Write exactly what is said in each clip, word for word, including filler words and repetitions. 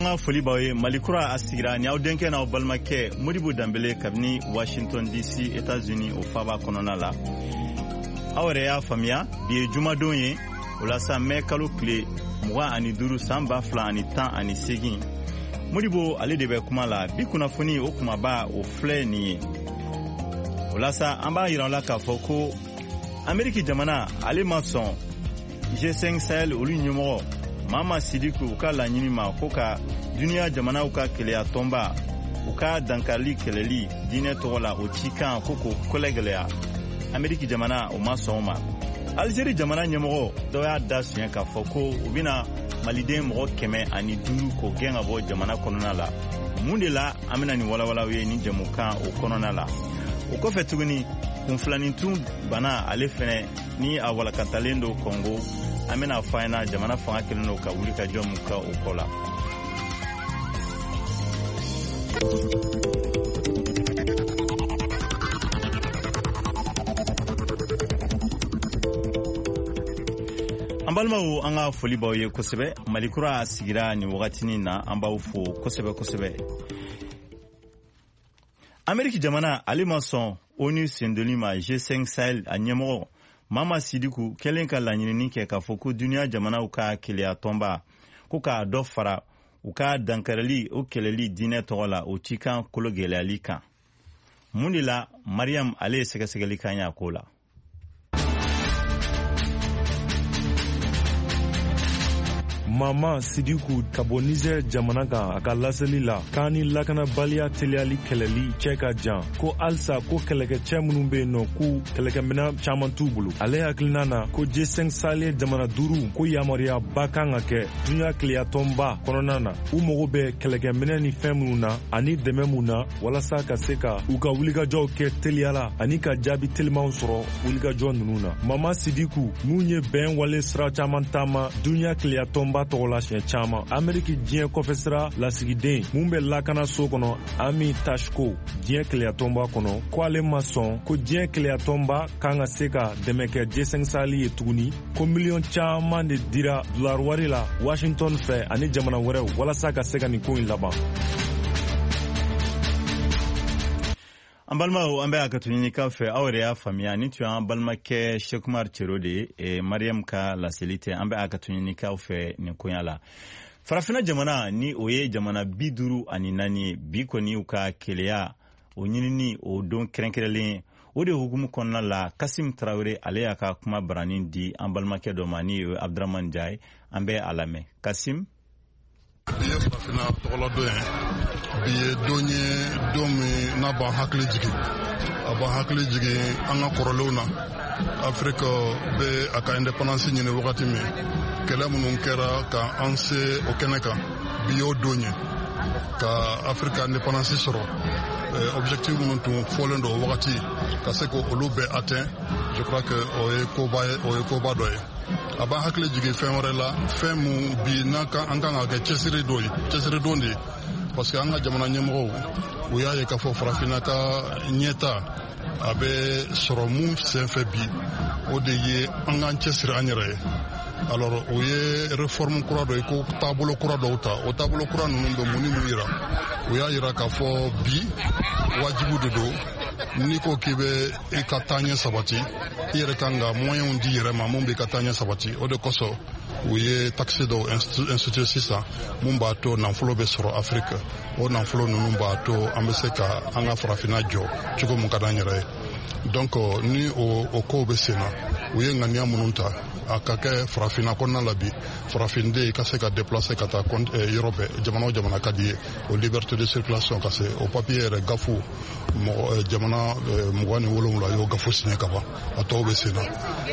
Nga foli bawe Malikura asigira ni awdenke na obalmake Modibo Dambele kabni Washington D C États-Unis o faba konona la awre ya famia bi juma donye ulasa me kalo kle mwa ani duru samba fla ani tan ani segin Modibo ale de be kuma la bi kuna foni o kuma ba o fle ni ulasa amba iran la ka foko Ameriki jamana ale mason G cinq Sahel olu nyumo Mama Sidiku uka la nyini ma koka dunia jamana uka kele ya tomba uka dankali keleli dine tola o chika koko kolegele ya Ameriki jamana o masoma Algerie jamana nyemo do ya dasu ka foko ubina malide mo keme ani duru ko genga bo jamana konona la mundela amina ni wala wala we ni jamuka o konona la o ko fetuguni kunflani tun bana ale fene ni awala katalendo Congo amena faina jamana fanga keleno ka wuli ka jom ka okola ambalmawo anga foli bawe kosebe Malikura asigira ni wakatini na ambawo fo kosebe kosebe Ameriki jamana alimason onu sendolima G cinq Sahel anyemo Mama Sidiku kelen ka lanyini ke ka foku dunia jamana uka kele atomba kuka dofara uka dankarali o keleli dine tola o chikan kologele alika Mundila Mariam ale segasegeli kanya kola Mama Sidiku kabo Niger jamana kan aka laseli la kani lakana balia teliali keleli cheka jan ko alsa ko keleke chemunu be no ku keleke mena chaman tubulu ale haklinana ko G cinq Sahel jamana duru ko yamaria bakanga ke dunya kliya tomba kononana u mogo be keleke mena ni femuna ani dememuna wala sa ka seka u ka wuliga jo ke teliala ani ka jabi telma soro wuliga jo nununa Mama Sidiku munye ben wale sra chaman tama dunya kliya tomba tola shen chama Ameriki dien kofesra la sigiden mumbe lakana so kono Ami Tashko dien klea tomba kono ko ale mason ko dien klea tomba kanga seka demeke G cinq Sahel tuguni ko million chama de dira dollar wari la Washington fe ani jamana were wala saka seka ni ko in laba Ambalma o ambe akatunyini ka fe awre ya famia ni tu ambalma ke Shekumar Chirode e Mariam ka la selite ambe akatunyini ka fe ni kunyala farafina jamana ni oye jamana biduru ani nani biko ni uka kelea onyini o don krenkrelin o de hukumu konna la Kasim Traoré ale aka kuma branin di ambalma ke do mani Abdraman Jai ambe alame Kasim biye farafina tola doyen biye donye domi na ba hakli jigi aba hakli jigi anga korolona Afrique be aka independence nyine wakati me kala munun kera ka anse o keneka biyo donye ka Afrique independence soro eh, objectif munun tun folendo wakati ka seko olube atteint je crois que o ko ba o ko ba doye aba hakle jigi femore la femu bi naka anga ga chesiri doyi chesiri dondi parce que anga jamana nyemro uya ye ka fo frafina ka nyeta abe soromu senfe bi o de ye anga chesiri anyere alors oye réforme kura do ko tabolo kura do ta o tabolo kura nunu do muni muira uya ira ka fo bi wajibu de do niko kibe e katanya sabati yere kanga moyen di yere ma mumbe katanya sabati o de koso uye taxe do institut sisa mumba to nanflo be soro Afrique o nanflo nunu ba to ambeseka anga farafina jo chuko mukadanyere donc ni o o ko be sena uye ngania mununta akake farafina konna labi farafinde ka se ka déplacer kata compte Europe jamana jamana kadi o liberté de circulation kase o papier gafu mo jamana mugani wolum la yo gafu sine kaba atobe sena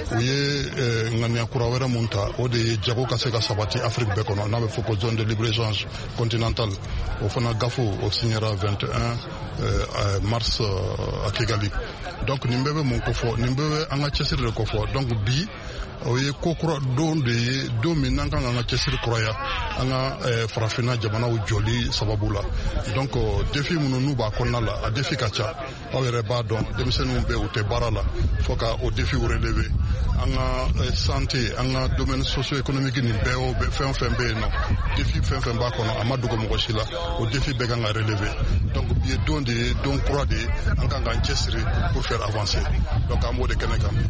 uye ngania kurawera munta o de jago kase ka sabati Afrique be kono na be foko zone de libre échange continental o fana gafu o signera vingt et un mars à Kigali donc nimbebe mon kofo nimbebe anga chesire kofo donc bi oye kokura don de do minanga nga chesir kroya anga eh, farafina jamana u joli sababula donc défi mununu ba konna la a défi kacha aw yɛrɛ b'a dɔn denmisɛnninw bɛ u tɛ baara la fo ka o défi relever an ka santé an ka domaine socio-économique nin bɛɛ o fɛn fɛn bɛ yen nɔ défi fɛn fɛn b'a kɔnɔ a ma dogo mɔgɔ si la o défi bɛɛ kan ka relever donc bi ye don de ye don kura de ye an kan k'an cɛsiri pour faire avancer donc an b'o de kɛnɛ kan.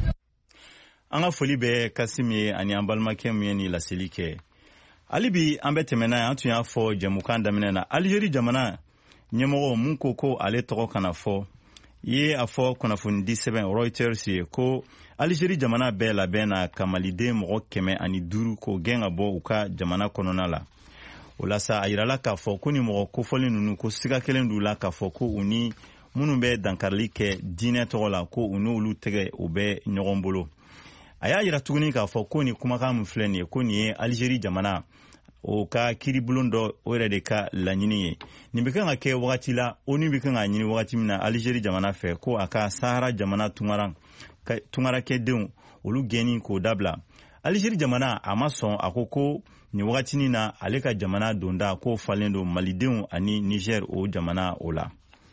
An ka foli bɛ Kasim ye ani an balimakɛ min ye ni laseli kɛ. Hali bi an bɛ tɛmɛ n'a ye an tun y'a fɔ jɛmukan daminɛ na Algérie jamana ɲɛmɔgɔ mun ko ko ale tɔgɔ kana fɔ ye a fɔ kunnafoni di sɛbɛn Reuters ye ko Algérie jamana bɛɛ labɛn na ka maliden mɔgɔ kɛmɛ ani duuru ko gɛn ka bɔ u ka jamana kɔnɔna la. O la sa a yirala k'a fɔ ko ni mɔgɔ kofɔlen ninnu ko siga kelen d'u la k'a fɔ ko u ni minnu bɛ dankarili kɛ diinɛ tɔgɔ la ko u n'olu tɛgɛ u bɛ ɲɔgɔn bolo. A y'a yira tuguni k'a fɔ ko ni kumakan min filɛ nin ye ko nin ye Algérie jamana o ka kiribulon dɔ o yɛrɛ de ka laɲini ye. Nin bɛ kan ka kɛ wagati la O N U bɛ kan ka ɲini wagati min na Algérie jamana fɛ ko a ka Sahara jamana tungara tungarakɛdenw olu gɛnni k'o dabila. Algérie jamana a ma sɔn a ko ko nin wagatinin na ale ka jamana donda ko falen don malidenw ani Niger o jamana o la.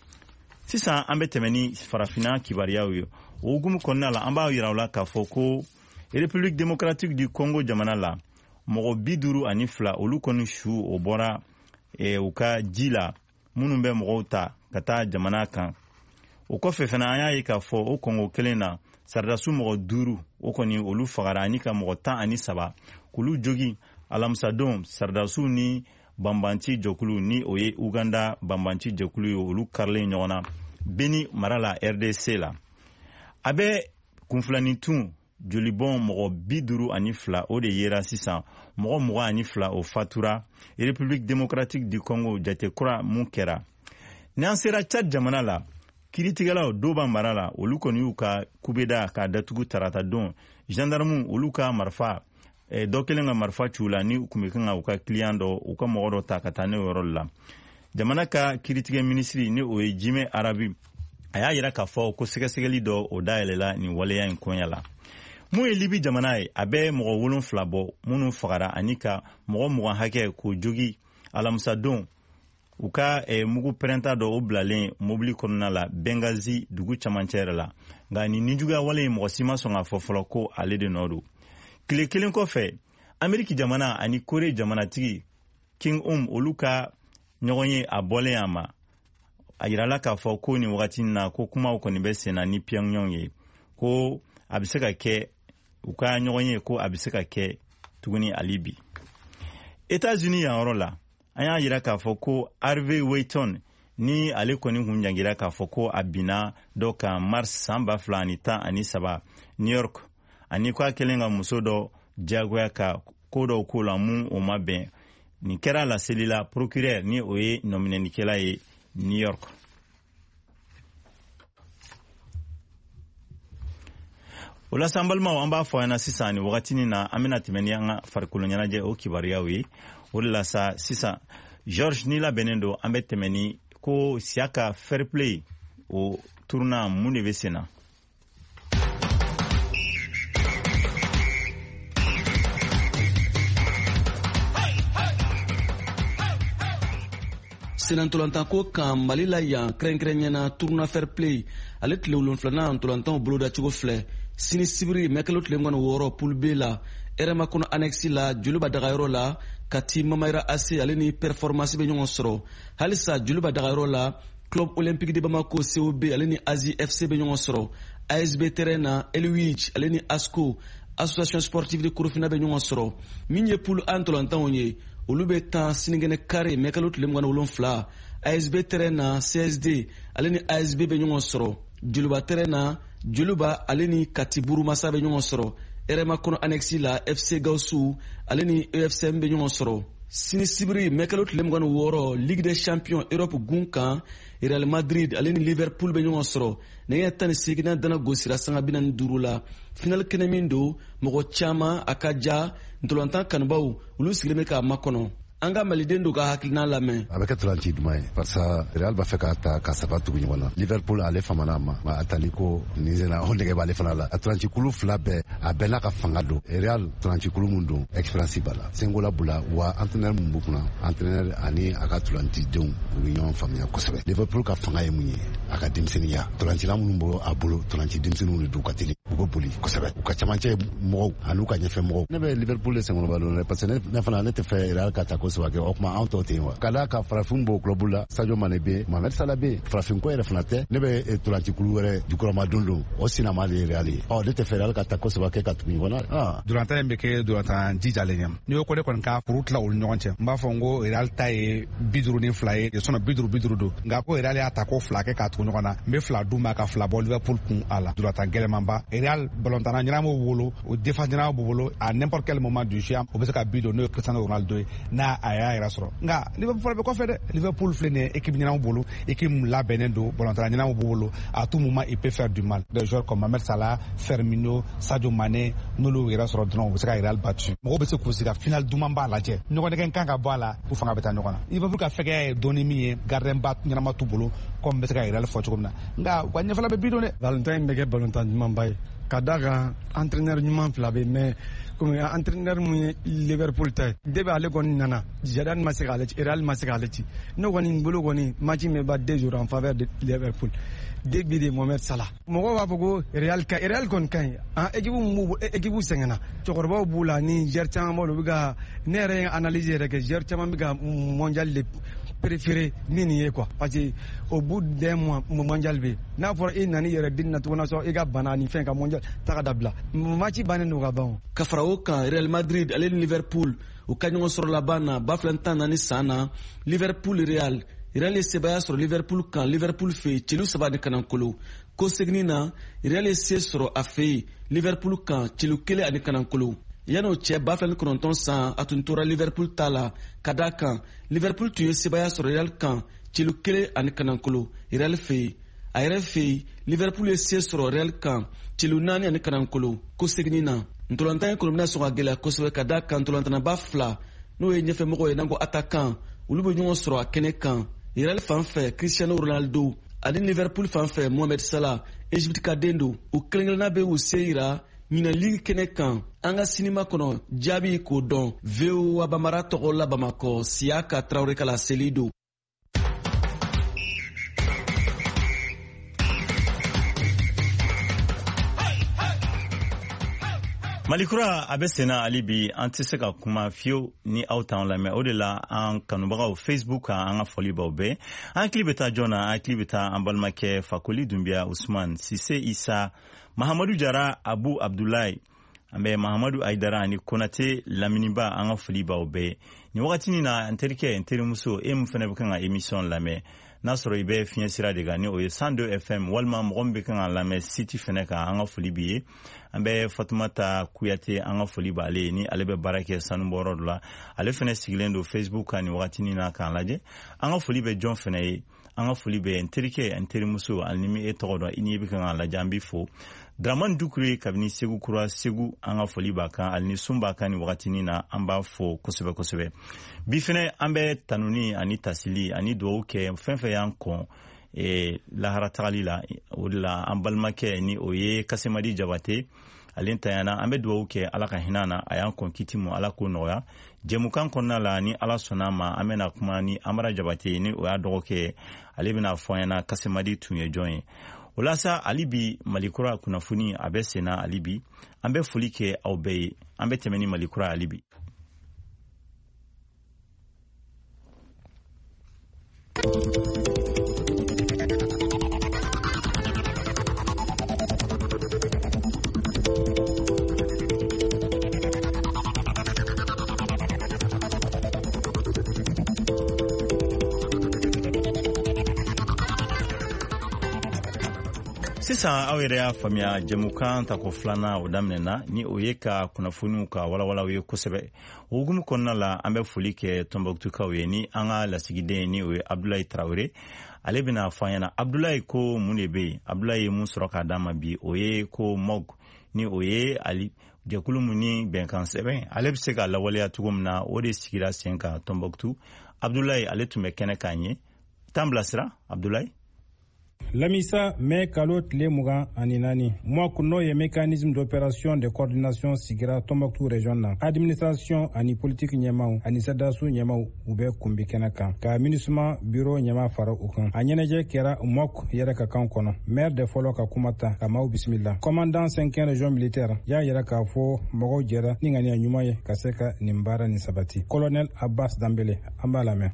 Sisan an bɛ tɛmɛ ni farafina kibariyaw ye. O hukumu kɔnɔna la an b'a yira u la k'a fɔ ko République démocratique du Congo jamana la mɔgɔ bi duuru ani fila olu kɔni su o bɔra e, u ka ji la minnu bɛ mɔgɔw ta ka taa jamana kan. O kɔfɛ fana an y'a ye k'a fɔ o Congo kelen na sardasu mɔgɔ duuru o kɔni olu fagara ani ka mɔgɔ tan ani saba k'olu jogi alamisadon sardasu ni banbanci jɛkulu ni o ye Uganda banbanci jɛkulu ye olu karilen ɲɔgɔn na Beni mara la R D C la. A bɛ kunfilanin tun jolibɔn mɔgɔ bi duuru ani fila o de yera sisan mɔgɔ mugan ani fila o fatura République démocratique du Congo jate kura mun kɛra. Ni an sera Tchad jamana la kiritigɛlaw Doba mara la olu kɔni y'u ka kubeda ka datugu tarata don gendarme olu ka marifa eh, dɔ kelen ka marifa ciw la ni u kun bɛ kan ka u ka client dɔ u ka mɔgɔ dɔ ta ka taa ne yɔrɔ la. Jamana ka kiritigɛ minisiri ni o ye Jime Arabi a y'a yira k'a fɔ ko sɛgɛsɛgɛli dɔ o dayɛlɛla nin waleya in kɔnya la. Mun ye Libi jamana ye a bɛ mɔgɔ wolonfila bɔ minnu fagara ani ka mɔgɔ mugan hakɛ k'o jogi alamisadon u ka eh, mugu pɛrɛnta dɔ o bilalen mobili kɔnɔna la Benghazi dugu camancɛ yɛrɛ la nka nin nijuguya wale ye mɔgɔ si ma sɔn k'a fɔ fɔlɔ ko ale de nɔ don. Tile kelen kɔfɛ Ameriki jamana ani Kore jamanatigi Kim Um olu ka ɲɔgɔn ye a bɔlen a ma a yirala k'a fɔ ko nin wagati na ko kumaw kɔni bɛ sen na ni Pyongyang ye ko a bɛ se ka kɛ u ka ɲɔgɔn ye ko a bɛ se ka kɛ tuguni ali bi. États-Unis yan yɔrɔ la an y'a yira k'a fɔ ko Harvey Weinstein ni ale kɔni kun jangira k'a fɔ ko a binna dɔ kan mars san ba fila ani tan ani saba New York ani ko a kɛlen ka muso dɔ jagoya ka ko dɔw ko la mun o ma bɛn. Nin kɛra laseli la procureur ni o ye nɔminɛnikɛla ye New York. O la san balimaw an b'a fɔ an na sisan ni wagatinin na an bɛna tɛmɛ ni an ka farikolo ɲɛnajɛ o kibariyaw ye. O de la sa sisan George ni labɛnnen don an bɛ tɛmɛ ni ko siya ka fair play o turuna mun de bɛ sen na. Senan ntolantan ko kan Mali la yan kɛrɛnkɛrɛnyana tournoi fair play ale tile wolonfilana ntolantanw boloda cogo filɛ sini sibiri mɛkɛlo tile mugan ni wɔɔrɔ poule B la rma kɔnɔ annexe la joliba dagayɔrɔ la kati mamayira ase ale ni performance bɛ ɲɔgɔn sɔrɔ halisa joliba dagayɔrɔ la club olympique de bamako C O B ale ni Asie F C bɛ ɲɔgɔn sɔrɔ A S B terrain na Elwich ale ni ASCO association sportive de Korofina bɛ ɲɔgɔn sɔrɔ min ye poule A ntolantanw ye olu bɛ tan sinigɛnɛ kare mɛkɛlo tile mugan ni wolonfila A S B terrain na C S D ale ni A S B bɛ ɲɔgɔn sɔrɔ joliba terrain na joliba ale ni kati burumasa bɛ ɲɔgɔn sɔrɔ rma kɔnɔ annexe la F C Gausu ale ni E F C M bɛ ɲɔgɔn sɔrɔ sini sibiri mɛkɛlo tile mugan ni wɔɔrɔ Ligue des champions Europe gun kan Real Madrid ale ni Liverpool bɛ ɲɔgɔn sɔrɔ nɛgɛ tan ni seginna dana gosira sanga bi naani ni duuru la final kɛnɛ min don mɔgɔ caman a ka ja ntolantan kanubaw olu sigilen bɛ k'a makɔnɔ an ka maliden do ka hakilina lamɛn. A bɛ kɛ tolanci duman ye parce que Real b'a fɛ k'a ta ka saba tugu ɲɔgɔn na. Liverpool ale famana ma ma a tali ko ni zena o nɛgɛ b'ale fana la. A tolanci kulu fila bɛɛ a bɛɛ n'a ka fanga don. Real tolanci kulu mun don expérience b'a la. Sengola bula wa entraîneur mun b'u kunna entraîneur ani a ka tolanci denw u bɛ ɲɔgɔn faamuya kosɛbɛ. Liverpool ka fanga ye mun ye a ka denmisɛnninya. Tolancila minnu b'o a bolo tolanci denmisɛnninw de don ka teli u bɛ boli kosɛbɛ. U ka camancɛ mɔgɔw an'u ka ɲɛfɛ mɔgɔw. Ne bɛ Liverpool de senkɔrɔba don dɛ parce que ne fana ne tɛ fɛ Real ka ta ko saba kɛ o kuma anw tɔw tɛ yen wa. Ka d'a kan farafin b'o club la Sadio Mane bɛ yen Mohamed Salah bɛ yen farafin ko yɛrɛ fana tɛ ne bɛ tolanci kulu wɛrɛ jukɔrɔma don don o sinama de ye Real ye. Ɔ ne tɛ fɛ Real ka ta ko saba kɛ ka tugu ɲɔgɔn na. Duranta in bɛ kɛ duranta jijalen ye. N'i y'o ko de kɔni ka kuru tila olu ɲɔgɔn cɛ n b'a fɔ n ko Real ta ye bi duuru ni fila ye sɔnna bi duuru bi duuru don nka ko Real y'a ta ko fila kɛ ka tugu ɲɔgɔn na n bɛ fila d'u ma ka fila bɔ Liverpool kun a la duranta gɛlɛmanba. Real balontanna ɲɛnamaw b'u bolo o défense ɲɛnamaw b'u bolo à n'importe quel moment du jeu o bɛ se ka bi don n'o ye Cristiano Ronaldo ye n'a a y'a yɛrɛ sɔrɔ nka Liverpool bɛ kɔfɛ dɛ. Liverpool filɛ nin ye équipe ɲɛnamaw bolo équipe labɛnnen don balontanna ɲɛnamaw b'u bolo à tout moment il peut faire du mal. Des joueurs comme Mohamed Salah, Firmino, Sadio Mane n'olu yɛrɛ sɔrɔ dɔrɔn u bɛ se ka Real battu. Mɔgɔw bɛ se k'u sigi ka final duman b'a lajɛ ɲɔgɔnɛgɛ kan ka bɔ a la u fanga bɛ taa ɲɔgɔn na. Liverpool ka fɛgɛya ye dɔɔni min ye gardien ba ɲɛnama t'u bolo comme bɛ se ka Real fɔ cogo min na nka u ka ɲɛfɛla bɛ bi don dɛ. Balontan in bɛ kɛ balontan ɲumanba ye ka d'a kan entraîneur ɲuman fila bɛ mais comme entraîneur mun ye Liverpool ta ye depuis ale kɔni nana Zidane ma se k'ale ci Real ma se k'ale ci ne kɔni bolo kɔni match min bɛ deux jours en faveur de Liverpool début de Mohamed Salah mɔgɔw b'a fɔ ko Real ka Real kɔni ka ɲi an équipe mun équipe sɛgɛnna cɛkɔrɔbaw b'u la ni joueur caman b'u la u bɛ ka ne yɛrɛ ye analyse yɛrɛ kɛ joueur caman bɛ ka mondial de préféré ni nin ye quoi parce que au bout d'un mois mondial bɛ n'a fɔra e nani yɛrɛ den na tuguni sɔrɔ e ka bana ni fɛn ka mondial taga dabila match bannen don ka ban. Ka fara o kan Real Madrid ale ni Liverpool u ka ɲɔgɔn sɔrɔ laban na ba fila tan naani san na Liverpool Real Real ye sebaya sɔrɔ Liverpool kan Liverpool fɛ yen celu saba ni kanankolo ko segini na Real ye se sɔrɔ a fɛ yen Liverpool kan celu kelen ani kanankolo yan'o cɛ ba fila ni kɔnɔntɔn san a tun tora Liverpool ta la ka d'a kan Liverpool tun ye sebaya sɔrɔ Real kan celu kelen ani kanankolo Real fɛ yen a yɛrɛ fɛ yen Liverpool ye se sɔrɔ Real kan celu naani ani kanankolo ko segini na ntolantan ye kɔni bɛna sɔn ka gɛlɛya kosɛbɛ ka d'a kan ntolantanaba fila n'o ye ɲɛfɛmɔgɔ ye n'an ko attaquant olu bɛ ɲɔgɔn sɔrɔ a kɛnɛ kan Real fan fɛ Cristiano Ronaldo ani Liverpool fan fɛ Mohamed Salah Egypte ka den don u kelen-kelenna bɛ u se yira ɲinan ligue kɛnɛ kan an ka sinima kɔnɔ jaabi k'o dɔn V O A Bamara tɔgɔ la Bamakɔ Siyaka Traoré kala seli don. Malikura a bɛ senna hali bi an tɛ se ka kuma fiyewu ni aw t'an lamɛn o de la an kanubagaw Facebook kan an ka foli b'aw bɛɛ an hakili bɛ taa jɔn na an hakili bɛ taa an balimakɛ Fakoli Dunbiya Usman Sise Isa Mahamadu Jara Abu Abdulayi an bɛ Mahamadu Aidara ani Konate Laminiba an ka foli b'aw bɛɛ ni wagati in na n terikɛ n terimuso e mun fana bɛ kan ka émission lamɛn n'a sɔrɔ i bɛ fiɲɛ sira de kan ni o ye cent deux F M walima mɔgɔ min bɛ kan ka lamɛn site fana kan an ka foli b'i ye an bɛ Fatumata Kuyate an ka foli b'ale ye ni ale bɛ baara kɛ sanubɔyɔrɔ dɔ la ale fana sigilen don Facebook kan ni wagati in na k'an lajɛ an ka foli bɛ jɔn fana ye an ka foli bɛ n terikɛ n terimuso ani ni e tɔgɔ dɔn i ni bɛ kan ka lajɛ an b'i fo Dramane Dukure kabini Segu Kura Segu an ka foli b'a kan ali ni sun b'a kan ni wagati in na an b'a fo kosɛbɛ kosɛbɛ bi fana an bɛ tanuni ani tasili ani dugawu kɛ fɛn fɛn y'an kɔn eh, lahara tagali la o de la an balimakɛ ni o ye Kasemadi Jabate ale tayana an bɛ dugawu kɛ ala ka hinɛ na a y'an kɔn kiti mu ala ko nɔgɔya jɛmukan kɔnɔna la ni ala sɔnna ma an bɛna kuma ni Amara Jabate ni o y'a dɔgɔkɛ ale bɛna fɔ an ɲɛna Kasemadi tun ye jɔn ye o la sa hali bi Malikura kunnafoni a bɛ senna hali bi an bɛ foli kɛ aw bɛɛ ye an bɛ tɛmɛ ni Malikura hali bi. Sisan aw yɛrɛ y'a faamuya jɛmukan ta ko filanan o daminɛna ni o ye ka kunnafoniw ka walawalaw ye kosɛbɛ o hukumu kɔnɔna la an bɛ foli kɛ Tɔnbɔkutukaw ye ni an ka lasigiden ni o ye Abdulayi Traoré ale bɛna fɔ an ɲɛna Abdulayi ko mun de bɛ yen Abdulayi ye mun sɔrɔ k'a d'a ma bi o ye ko Mog ni o ye ali jɛkulu mun ni bɛnkan sɛbɛn ale bɛ se ka lawaleya cogo min na o de sigira sen kan Tombouctou. Abdoulaye ale tun bɛ kɛnɛ kan ye tan bilasira Abdoulaye. Lamisa mai kalo tile mugan ani naani mois n'o ye mécanisme d'opération de coordination sigira Tombouctou région na administration ani politique ɲɛmaw ani sadasu ɲɛmaw u bɛ kunbi kɛnɛ kan ka MINUSMA bureau ɲɛma fara u kan a ɲɛnajɛ kɛra M O C yɛrɛ ka kan kɔnɔ maire de fɔlɔ ka kuma ta ka maaw bisimila commandant cinquième région militaire y'a yɛrɛ k'a fɔ mɔgɔw jɛra ni ŋaniya ɲuman ye ka se ka nin baara nin sabati colonel Abbas Dambele an b'a lamɛn.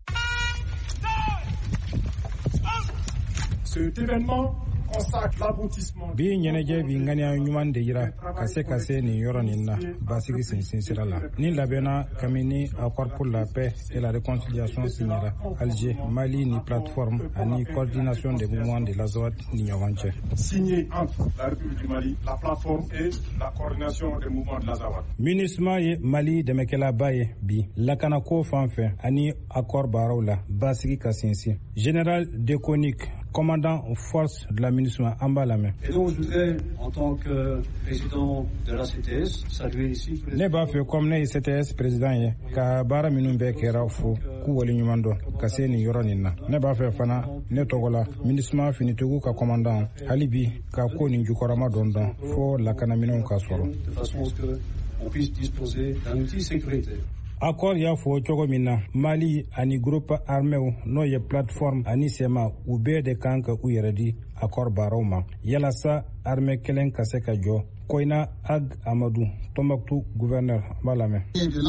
Cet événement consacre l'aboutissement. Bi ɲɛnajɛ bi ŋaniya ɲuman de yira ka se ka se nin yɔrɔ nin na basigi sinsin sira la ni labɛnna kabini accord pour la paix et la réconciliation signera Alger, Mali ni plateforme ani coordination des mouvements de l'Azawad ni ɲɔgɔn cɛ. Signé entre la République du Mali, la plateforme et la coordination des mouvements de l'Azawad. MINUSMA ye Mali dɛmɛkɛlaba ye bi lakanako fan fɛ ani accord baaraw la basigi ka sinsin. Général Déconique, commandant force de la MINUSMA, en bas la main. Et donc, je voudrais, en tant que président de la C T S, saluer ici... Ne b'a fait comme ne C T S président ye, ka baara minnu bɛ kɛra fo, k'u wale ɲuman dɔn, ka se nin yɔrɔ nin na. Ne b'a fɛ fana, ne tɔgɔ la, MINUSMA finitigiw ka commandant, hali bi, ka ko nin jukɔrɔma dɔn dɔn, fo lakanaminɛw ka sɔrɔ. De façon à ce qu'on puisse disposer d'un outil sécuritaire. Accord y'a fɔ cogo min na Mali ani groupe arméw n'o ye plateforme ani sema u bɛɛ de kan ka u yɛrɛ di accord baaraw ma yalasa armée kelen ka se ka jɔ. Koina Ag Amadou, Tombouctou gouverneur, b'a lamɛn.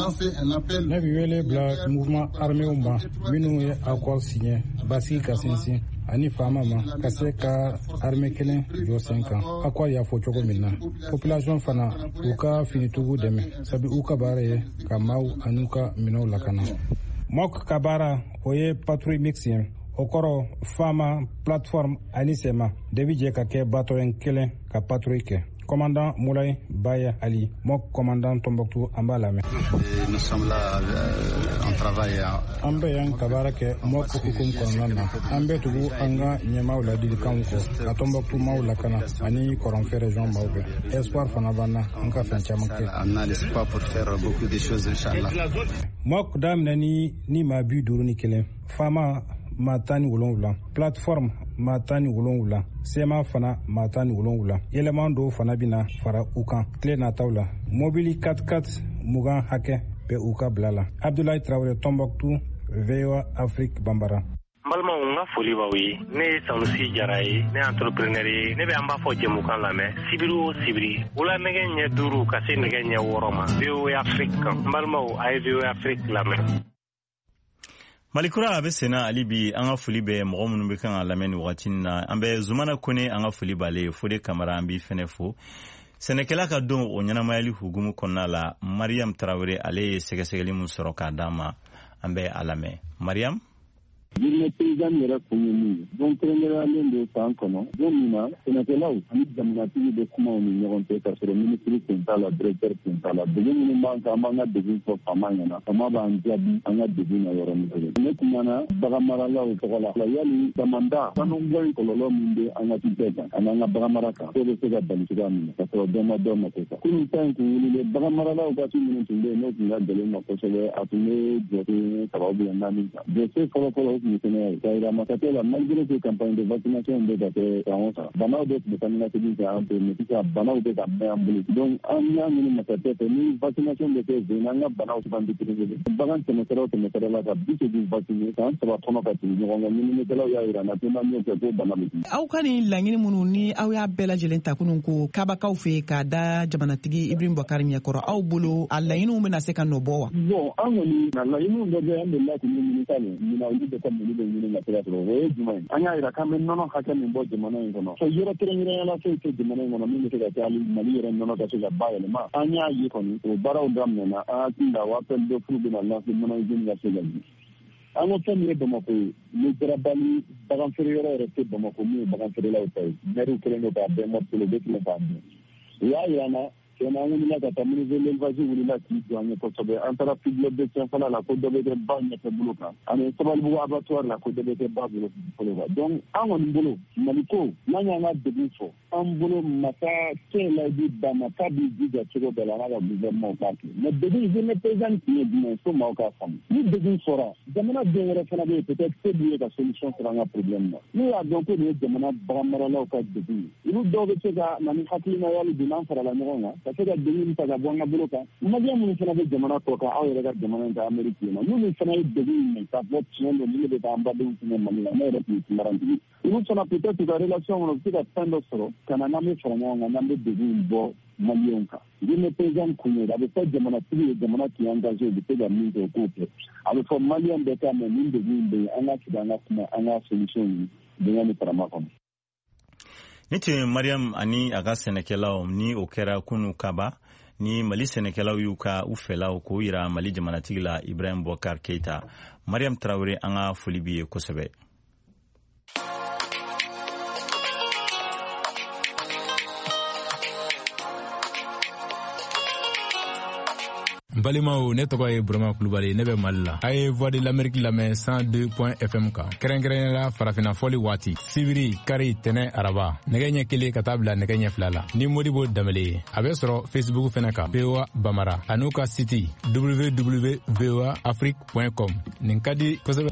Ne bɛ wele bila mouvement arméw ma minnu ye accord signé basigi ka sinsin ani faama ma ka se ka armée kelen jɔ sen kan. Accord y'a fɔ cogo min na population fana u ka finitigiw dɛmɛ sabu u ka baara ye ka maaw an'u ka minɛnw lakana. M O C ka baara o ye patrouille mixte ye. O kɔrɔ faama plateforme ani sema de bɛ jɛ ka kɛ bateau kelen ka patrouille kɛ. Commandant Moulay Baya Ali, mon commandant Tombouctou, en bas la main. Nous sommes là euh, en travail. An bɛ yan ka baara kɛ M O C hukumu kɔnɔna na. An bɛ tugu an ka ɲɛmaaw ladilikanw kɔ ka Tombouctou maaw lakana ani kɔrɔnfɛ région maaw bɛɛ. Espoir fana b'an na an ka fɛn caman kɛ. On a l'espoir pour faire beaucoup de choses, inchallah. M O C daminɛ ni ni maa bi duuru ni kelen. Faama maa tan ni wolonwula. Plateforme maa tan ni wolonwula. Sema fana maa tan ni wolonwula. Yɛlɛman dɔw fana bɛna fara u kan tile nataw la. Mobili quatre quatre mugan hakɛ bɛ u ka bila la. Abdoulaye Traoré, Tombouctou, V O A Afrique, Bambara. N balimaw n ka foli b'aw ye ne ye Sanusi Jara ye ne ye entrepreneur ye ne bɛ an b'a fɔ jɛmukan lamɛn sibiri o sibiri wula nɛgɛ ɲɛ duuru ka se nɛgɛ ɲɛ wɔɔrɔ ma V O A Afrique kan n balimaw a ye V O A Afrique lamɛn. Malikura a bɛ senna hali bi an ka foli bɛ mɔgɔ minnu bɛ kan ka lamɛn nin wagati na an bɛ Zumana Kone an ka foli b'ale Fode Kamara an b'i fɛnɛ fo sɛnɛkɛla ka don o ɲɛnamayali hukumu kɔnɔna la Mariam Traoré ale ye sɛgɛsɛgɛli min sɔrɔ k'a d'an ma an bɛ a lamɛn Mariam. Jurne paysan yɛrɛ kun ye min ye don kɛrɛnkɛrɛnyalen don san kɔnɔ don min na sɛnɛkɛlaw ani jamanatigi bɛ kumaw ni ɲɔgɔn cɛ k'a sɔrɔ minisiri kun t'a la directeur kun t'a la degun minnu b'an kan an b'an ka degun fɔ faama ɲɛna faama b'an jaabi an ka degun na yɔrɔ min kelen ne kumana baganmaralaw tɔgɔ la yali damanda sanubɔ in kɔlɔlɔ min bɛ an ka cité kan ani an ka baganmara kan k'o bɛ se ka bali cogoya min na k'a sɔrɔ dɔ ma dɔ ma kɛ sa kunun ta in kun wulilen baganmaralaw ka ci minnu tun bɛ yen n'o tun ka gɛlɛn ma kosɛbɛ a tun bɛ jɔsen saba ou bien naani kan jɔsen fɔlɔfɔlɔ Kaira Makatela, malgré que campagne de vaccination de Date Kaonsa, Banao de Botanaki, Banao de Ambulance. Donc, en a mis Makatela, une vaccination de Zénanga, Banao de Privé. Bagan Semetero, Semetera, la bouche du vaccination, ça va prendre à partir du moment où il y a un atténuement de Banami. Aw ka ni laɲini minnu ni aw y'a bɛɛ lajɛlen ta kunun ko kabakaw fɛ k'a da jamanatigi Ibrahim Boubacar ɲɛkɔrɔ aw bolo a laɲiniw bɛna se ka nɔ bɔ wa? Bon, an kɔni na laɲiniw dɔ bɛ an de la k'u ɲini ka ɲɛ ɲina olu de ka mulu bɛ ɲini ka se ka sɔrɔ o ye jumɛn ye an y'a yira k'an bɛ nɔnɔ hakɛ min bɔ jamana in kɔnɔ fɔ yɔrɔ kɛrɛnkɛrɛnyala foyi tɛ jamana in kɔnɔ min bɛ se ka kɛ hali Mali yɛrɛ nɔnɔ ka se ka bayɛlɛma an y'a ye kɔni o baaraw daminɛna an hakili la o appel d'offre bɛna lancer nɔnɔ usine ka se ka di an ko fɛn min ye Bamako ye ni garabali baganfeere yɔrɔ yɛrɛ tɛ Bamako min ye baganfeerelaw ta ye maire kelen don k'a bɛɛ morcelé u bɛ tila k'a dun u y'a yira an na on a une là ta ministre de l'élevage ou là qui doit ne pas savoir entre public de tiens fala la ko de de bagne te buluka ane sabal bu abattoir la ko de de babu donc an on bolo maliko nanya na de info an bolo mata ke la di ba mata bi di ga tiro de la na gouvernement ba mais de je ne présente qui bien so ma ka fam ni de fora jamana de wala fana be peut-être que lié la solution sur un problème ni a donc ni jamana bramara la ka de ilu do be ga mani hakina yali dinan fara la ngona ta ke ga de ni ta ga bonga boloka magia mun fana be jamana to ka awre ga jamana ta amerika na mun fana de ni ta vote ni ni de ta amba de ni mani la mais de marandi ilu fana peut-être que relation on se ga tando soro kana na me fara ngona na be de bo malionka dine pezan kunye da be jamana tiri jamana ki engagé de pega minde couple avec for malion de ta me minde minde anga kidanga kuma anga solution de ngani para makon niti Mariam ani aga senekelaw ni okera kunu kaba ni mali senekelaw yuka ufela ko ira mali jamana tigla Ibrahim Boubacar Keita Mariam Traoré anga folibiye kosebe Balimaw ne tɔgɔ ye Burama Kulubali ne bɛ Mali la. A ye Voix de l'Amérique lamɛn cent deux point F M kan. Kɛrɛnkɛrɛnnenya la farafina fɔli waati. Sibiri, kari, tɛnɛ, araba. Nɛgɛ ɲɛ kelen ka taa bila nɛgɛ ɲɛ fila la. Ni Modibo Danbele a bɛ sɔrɔ Facebook fɛnɛ kan. V O A Bamara. A n'u ka site w w w point v o a afrique point com. Nin ka di kosɛbɛ.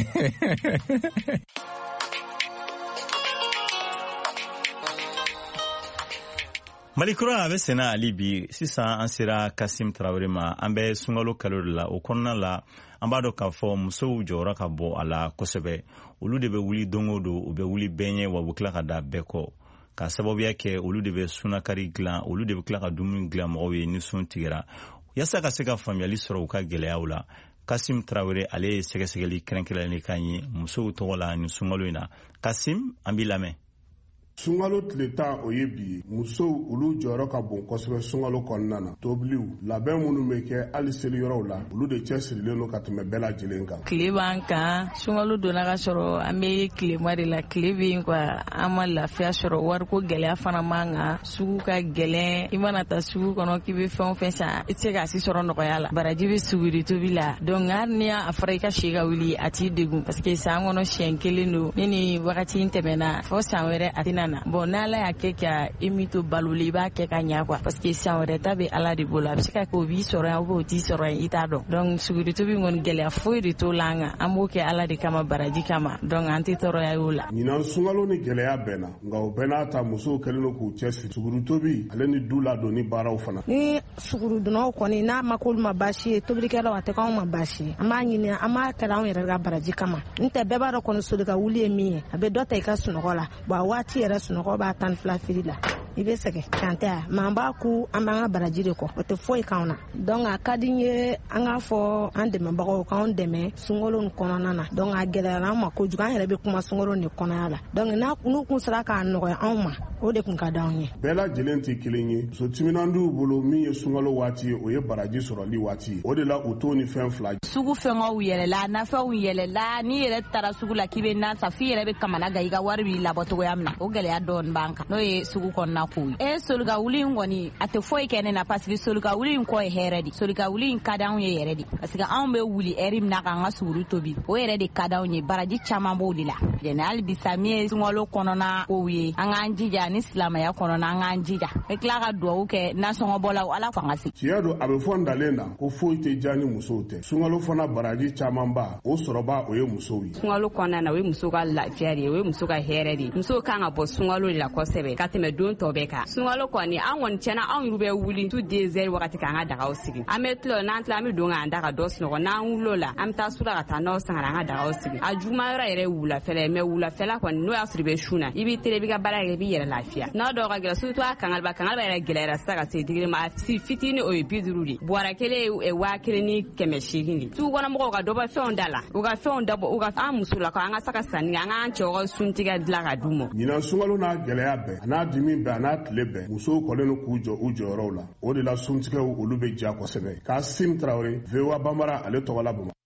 Malikura abe sena ali bi sisan an sera Kasim Traoré ma an bɛ sunkalo kalo de la o kɔnɔna la an b'a dɔn k'a fɔ musow jɔyɔrɔ ka bɔ a la kosɛbɛ olu de bɛ wuli don o don u bɛ wuli bɛɛ ɲɛ wa u bɛ tila ka da bɛɛ kɔ ka sababuya kɛ olu de bɛ sunakari dilan olu de bɛ tila ka dumuni dilan mɔgɔw ye ni sun tigɛra yasa ka se ka faamuyali sɔrɔ u ka gɛlɛyaw la Kasim Traoré ale ye sɛgɛsɛgɛli kɛrɛnkɛrɛnnen kan ye musow tɔgɔ la ni sunkalo in na Kasim an b'i lamɛn. Sunkalo tile tan o ye bi ye musow olu jɔyɔrɔ ka bon kosɛbɛ sunkalo kɔnɔna na tobiliw labɛn minnu bɛ kɛ hali seli yɔrɔw la olu de cɛsirilen don ka tɛmɛ bɛɛ lajɛlen kan. Tile b'an kan sunkalo donna ka sɔrɔ an bɛ tilema de la tile bɛ yen quoi an ma lafiya sɔrɔ wariko gɛlɛya fana man kan sugu ka gɛlɛn i mana taa sugu kɔnɔ k'i bɛ fɛn o fɛn san i tɛ se k'a si sɔrɔ nɔgɔya la baraji bɛ suguri tobi la donc hali ni a fɔra i ka si ka wuli a t'i degun parce que san kɔnɔ siɲɛ kelen don ni nin wagati in tɛmɛna fɔ san wɛrɛ a tɛna na bon n'ala y'a kɛ ka i min to baloli i b'a kɛ ka ɲɛ quoi parce que san wɛrɛ ta bɛ ala de bolo a bɛ se ka kɛ o b'i sɔrɔ yan ou bien o t'i sɔrɔ yan i t'a dɔn donc suguri tobi kɔni gɛlɛya foyi de t'o la an kan an b'o kɛ ala de kama baraji kama donc an tɛ tɔɔrɔya y'o la. ɲinan sunkalo ni gɛlɛya bɛnna nka o bɛɛ n'a ta musow kɛlen don k'u cɛsiri suguri tobi ale ni du ladon ni baaraw fana. ni suguri donnaw kɔni n'a ma k'olu ma baasi ye tobilikɛlaw a tɛ k'anw ma baasi ye an b'a ɲini an b'a kɛra anw yɛrɛ ka baraji kama n tɛ bɛɛ b'a dɔn kɔni soli ka wuli ye min ye a bɛ dɔ ta i ka sunɔgɔ la bon a waati yɛrɛ sunɔgɔ b'a tan ni fila fili la i bɛ sɛgɛn kan tɛ yan mɛ an b'a ku an b'an ka baraji de kɔ o tɛ foyi k'anw na donc a ka di n ye an k'a fɔ an dɛmɛbagaw k'anw dɛmɛ sunkalo nin kɔnɔna na donc a gɛlɛyara an ma kojugu an yɛrɛ bɛ kuma sunkalo nin kɔnɔya la donc n'u kun sera k'a nɔgɔya anw ma o de kun ka di anw ye. bɛɛ lajɛlen tɛ kelen ye muso timinandiw bolo min ye sunkalo waati ye o ye baraji sɔrɔli waati ye o de la u t'o ni fɛn fila. sugu fɛngɛw yɛlɛla nafɛnw yɛlɛla n'i yɛrɛ taara sugu la k'i bɛ nan san f'i yɛrɛ bɛ kamana gan i ka wari b'i labɔ cogoya min na o gɛlɛya dɔɔni b'an kan n'o ye sugu kɔnɔna ko ye. e solika wuli in kɔni a tɛ foyi kɛ ne na parce que solika wuli in kɔ ye hɛrɛ de solika wuli in ka di anw ye yɛrɛ de parce que anw bɛ wuli ɛri min na k'an ka suguri tobi o yɛrɛ de ka di anw ye baraji caman b'o de la jɛnɛ hali bisa min ye sunkalo kɔnɔna kow ye an k'an jija ni silamɛya kɔnɔna an k'an jija bɛ tila ka dugawu kɛ nasɔngɔbɔlaw ala fanga se. tiɲɛ don a bɛ fɔ n dalen na ko foyi tɛ diya ni musow tɛ sunkalo fana baraji camanba o sɔrɔba o ye musow ye. sunkalo kɔnɔna na o ye muso ka lafiya de ye o ye muso ka hɛrɛ de ye musow kan ka bɔ sunkalo de la kosɛbɛ ka tɛmɛ don tɔ bɛɛ kan sunkalo kɔni an kɔni tiɲɛna anw yɛrɛ bɛ wuli tu deux heures wagati k'an ka dagaw sigi an bɛ tila n'an tila an bɛ don k'an da ka dɔ sunɔgɔ n'an wulila o la an bɛ taa sugu la ka taa n'aw sangara an ka dagaw sigi a juguman yɔrɔ yɛrɛ ye wulafɛla ye mɛ wulafɛla kɔni n'o y'a sɔrɔ i bɛ sun na i b'i teri i b'i ka baara kɛ i b'i yɛrɛ lafiya n'a dɔw ka gɛlɛn surtout a kangaliba kangaliba yɛrɛ gɛlɛyara sisan ka se digiri ma a si fitinin o ye bi duuru de buwara kelen ye waa kelen ni kɛmɛ seegin de sugu kɔnɔ mɔgɔw ka dɔ bɔ fɛnw da la u ka fɛnw dabɔ u ka an muso la an ka se ka sanni kɛ an k'an cɛw ka suntigɛ dilan ka d'u ma. ɲinan sunkalo n'a gɛlɛya bɛɛ a n'a dimi bɛɛ a n'a tile bɛɛ musow kɔlen don k'u jɔ u jɔyɔrɔw la o de la suntigɛw olu bɛ diya kosɛbɛ. Kasim Traoré V O A Bambara ale tɔgɔ la Bamakɔ.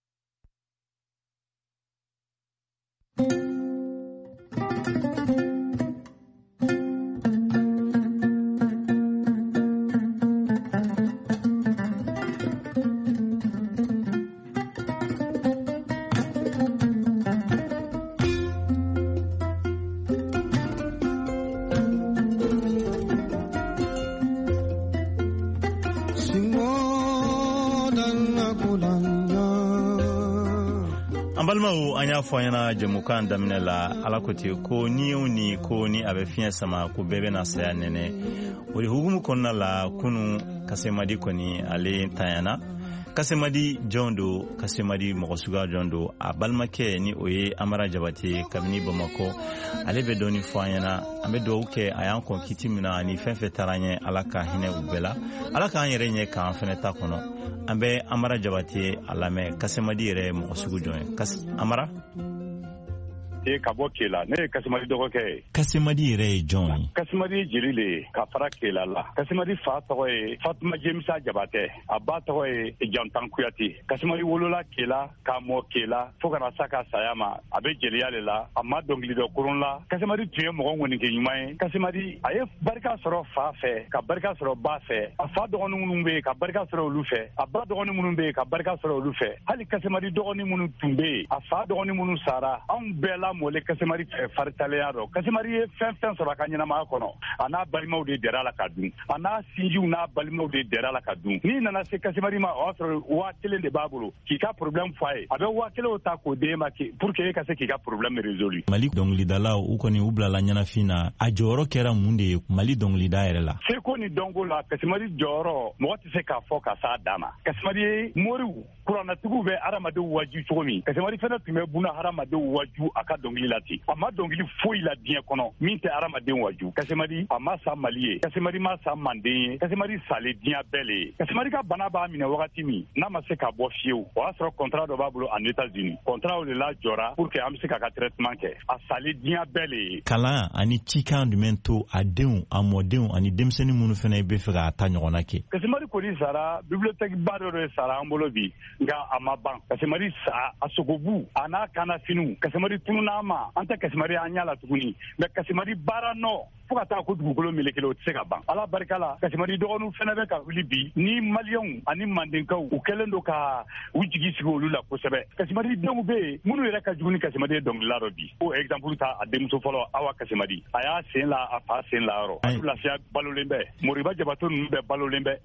balimaw an y'a fɔ an ɲɛna jɛmukan daminɛ la ala ko ten ko ni o ni ko ni a bɛ fiɲɛ sama ko bɛɛ bɛna saya nɛnɛ o de hukumu kɔnɔna la kunu kasemadi kɔni ale tanyana kasemadi jɔn do kasemadi mɔgɔ suguya jɔn do a balimakɛ ni o ye amara jabate kabini bamakɔ ale bɛ dɔɔni fɔ an ɲɛna an bɛ dugawu kɛ a y'an kɔn kiti min na ani fɛn fɛn taara ɲɛ ala ka hinɛ u bɛɛ la ala k'an yɛrɛ ɲɛ k'an fɛnɛ ta kɔnɔ an bɛ amara jabate a lamɛn kasemadi yɛrɛ mɔgɔ sugu jɔn ye amara e ka bɔ Kela ne ye Kasemadi dɔgɔkɛ ye. Kasemadi yɛrɛ ye jɔn ye? Kasemadi jeli le ye ka fara Kela la. Kasemadi fa tɔgɔ ye Fatuma Jemisa Jabatɛ, a ba tɔgɔ ye Jantan Kuyate. Kasemadi wolola Kela k'a mɔ Kela fo ka na sa ka saya ma a bɛ jeliya le la a ma dɔnkili dɔ kurun la. Kasemadi tun ye mɔgɔ ŋɔnike ɲuman ye. Kasemadi a ye barika sɔrɔ fa fɛ ka barika sɔrɔ ba fɛ, a fa dɔgɔnin minnu bɛ yen ka barika sɔrɔ olu fɛ, a ba dɔgɔnin minnu bɛ yen ka barika sɔrɔ olu fɛ. Hali Kasemadi dɔgɔnin minnu tun bɛ yen a fa dɔgɔnin minnu sara anw bɛɛ la mɔle Kasemadi faritaleya dɔ. Kasemadi ye fɛn fɛn sɔrɔ a ka ɲɛnamaya kɔnɔ a n'a balimaw de dɛrɛ la ka dun, a n'a sinjiw n'a balimaw de dɛrɛ la ka dun. N'i nana se Kasemadi ma o y'a sɔrɔ waa kelen de b'a bolo k'i ka problème fɔ a ye, a bɛ waa kelen ta k'o d'e ma pour que e ka se k'i ka problème résolu. Mali dɔnkilidalaw u kɔni u bilala ɲɛnafin na a jɔyɔrɔ kɛra mun de ye Mali dɔnkilida yɛrɛ la? Seko ni dɔnko la Kasemadi jɔyɔrɔ mɔgɔ tɛ se k'a fɔ ka s'a dan ma. Kasemadi ye moriw kuranatigiw bɛ hadamadenw waju cogo min Kasemadi fana tun bɛ buna hadamadenw waju a ka dɔnkili la ten. A ma dɔnkili foyi la diɲɛ kɔnɔ min tɛ hadamaden waju. Kasemadi a ma sa Mali ye, Kasemadi ma sa Manden ye, Kasemadi sale diɲɛ bɛɛ le ye. Kasemadi ka bana b'a minɛ wagati min n'a ma se ka bɔ fiyewu o y'a sɔrɔ contrat dɔ b'a bolo en États-Unis. Contrat o de la jɔra pour que an bɛ se k'a ka traitement kɛ. A sale diɲɛ bɛɛ le ye. Kalan ani cikan jumɛn to a denw a mɔdenw ani denmisɛnnin minnu fana bɛ fɛ k'a ta ɲɔgɔnna kɛ? Kasemadi kɔni sara bibliothèque ba dɔ de sara an bolo bi nka a ma ban. Kasemadi sa a sogobu a n'a kanafiniw Kasemadi tunun'a ma an tɛ Kasemadi an ɲa la tuguni mais Kasemadi baara nɔ fo ka taa ko dugukolo melekele o tɛ se ka ban. Ala barika la Kasemadi dɔgɔninw fɛnɛ bɛ ka wuli bi ni maliyɛnw ani mandenkaw u kɛlen don ka u jigi sigi olu la kosɛbɛ. Kasemadi denw bɛ yen minnu yɛrɛ ka jugu ni Kasemadi ye dɔnkilila dɔ bi. O exemple ta a denmuso fɔlɔ Awa Kasemadi a y'a sen la a fa sen la yɔrɔ. A lafiya balolen bɛ Moriba Jabato ninnu bɛɛ balolen bɛ.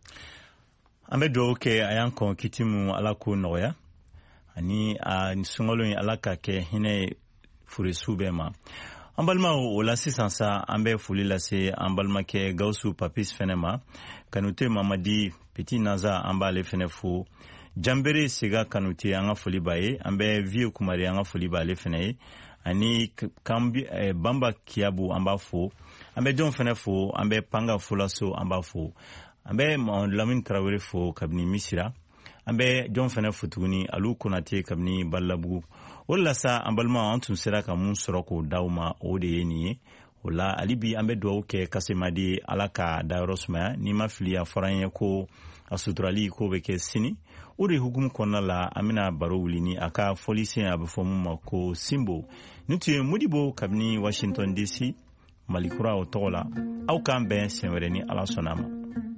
An bɛ dugawu kɛ a y'an kɔn kiti min Ala k'o nɔgɔya ani a sunkalo in Ala ka kɛ hinɛ furesu bɛɛ ma. An balimaw o la sisan sa an bɛ foli lase an balimakɛ Gawusu Papis fɛnɛ ma, Kanute Mamadi Petit Naza an b'ale fɛnɛ fo, Janbere Sega Kanute an ka foli b'a ye, an bɛ Vie Kumari an ka foli b'ale fɛnɛ ye, ani Kambi eh, Bamba Kiabu an b'a fo, an bɛ jɔn fɛnɛ fo, an bɛ Panga Folaso an b'a fo, an bɛ Mahamadu Lamini Tarawele fo kabini Misira, an bɛ jɔn fɛnɛ fo tuguni Alu Konate kabini Balabugu. O la sa an balima an tun sera ka mun sɔrɔ k'o d'aw ma o de ye nin ye. O la hali bi an bɛ dugawu kɛ Kasemadi Ala ka dayɔrɔ sumaya n'i ma fili a fɔra an ye ko a suturali k'o bɛ kɛ sini. O de hukumu kɔnɔna la an bɛna baro wuli ni a ka fɔlisen a bɛ fɔ mun ma ko Simbo. Nin tun ye Modibo kabini Washington D C Malikura o tɔgɔ la. Aw k'an bɛn siɲɛ wɛrɛ ni Ala sɔnna ma.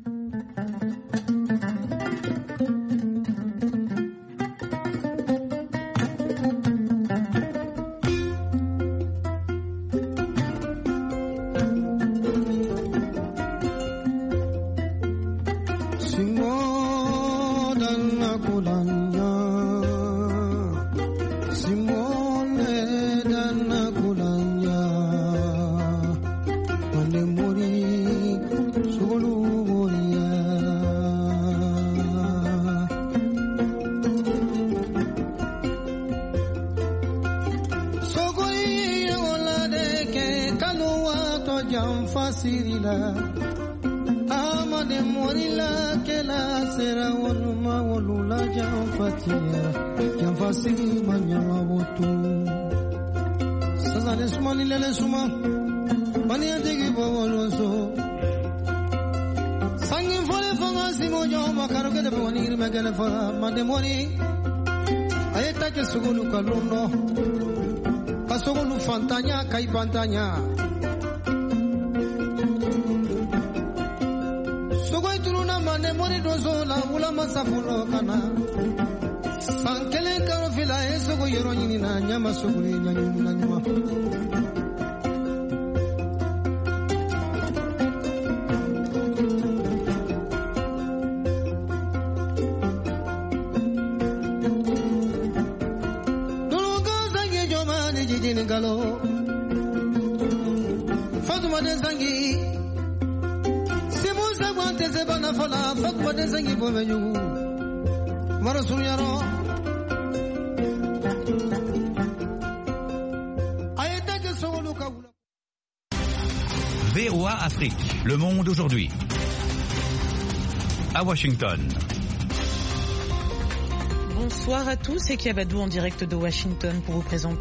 Pantanya Sogoi turuna mane mori dozo la ula masafulo kana Sankele karo fila e sogo yero nyini na nyama soguri nyanyu na nyama ni jijini galo Fatuma de zangi Simu sagwante zebana fala Fatuma de zangi bomenyu Marasul yaro V O A Afrique, le monde aujourd'hui. À Washington. Bonsoir à tous, c'est Kiabadou en direct de Washington pour vous présenter